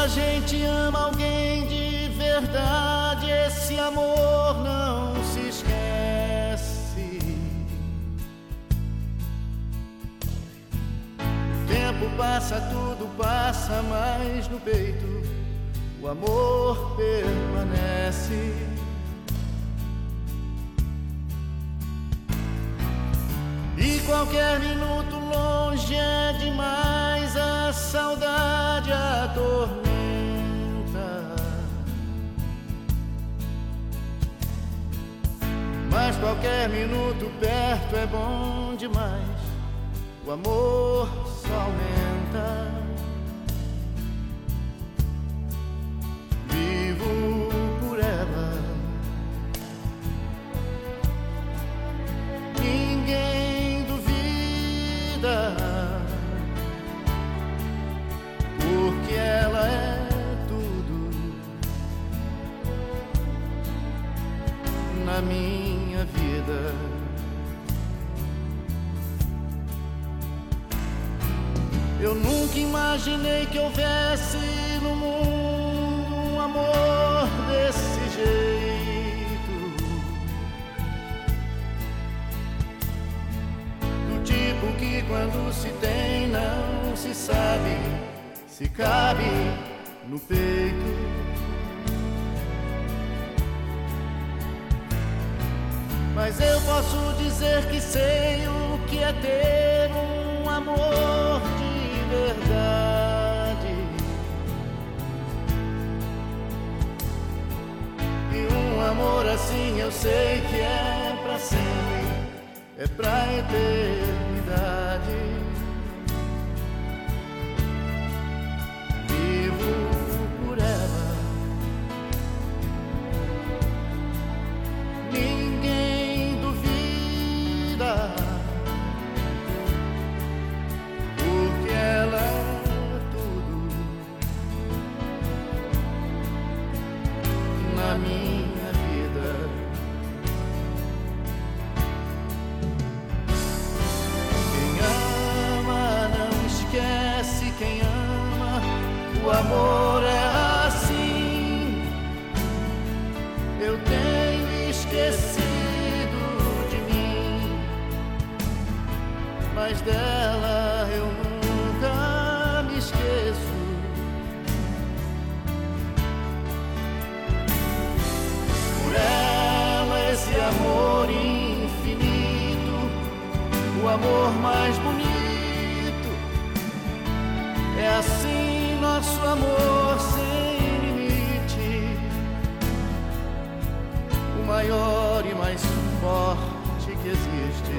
a gente ama alguém de verdade, esse amor não se esquece. O tempo passa, tudo passa, mas no peito o amor permanece. E qualquer minuto longe é demais, a saudade atormenta. Mas qualquer minuto perto é bom demais, o amor só aumenta. Vivo por ela, ninguém duvida, porque ela é tudo na minha vida. Eu nunca imaginei que houvesse no mundo um amor desse jeito, do tipo que quando se tem não se sabe se cabe no peito. Mas eu posso dizer que sei o que é ter um amor de verdade, e um amor assim eu sei que é pra sempre, é pra eternidade. Vivo por ela, ninguém duvida, porque ela é tudo na minha vida. Quem ama não esquece, quem ama, o amor é assim. Eu tenho esquecido de mim, mas dela eu nunca me esqueço. Por ela esse amor infinito, o amor mais bonito, é assim nosso amor sem limite, o maior e mais forte que existe.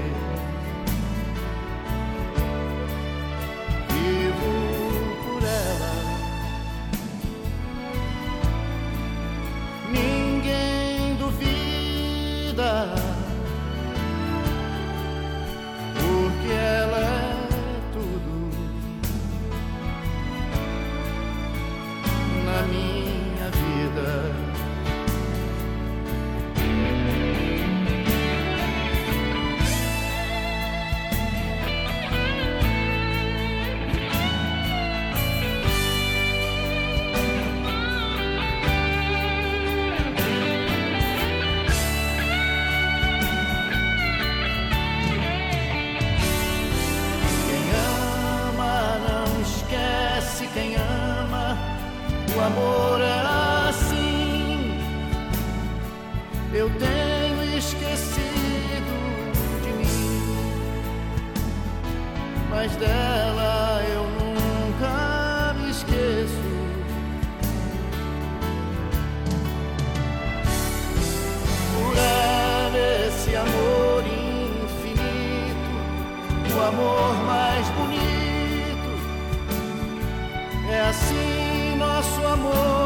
Vivo por ela, ninguém duvida, porque ela é tudo na minha vida. Quem ama, o amor é assim. Eu tenho esquecido de mim, mas dela eu nunca me esqueço. Por ela esse amor infinito, o amor mais bonito, é assim nosso amor